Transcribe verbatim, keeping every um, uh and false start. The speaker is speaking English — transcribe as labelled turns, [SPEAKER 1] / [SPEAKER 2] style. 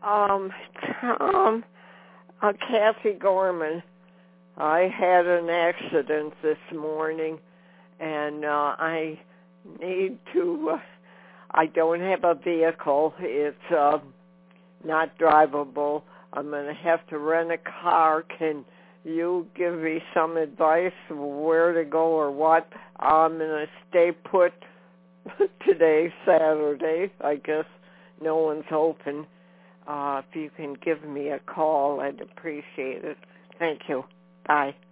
[SPEAKER 1] Um, Tom, uh, Kathy Gorman. I had an accident this morning, and uh, I need to. Uh, I don't have a vehicle. It's uh, not drivable. I'm going to have to rent a car. Can you give me some advice where to go or what? I'm going to stay put. Today's Saturday. I guess no one's open. Uh, if you can give me a call, I'd appreciate it. Thank you. Bye.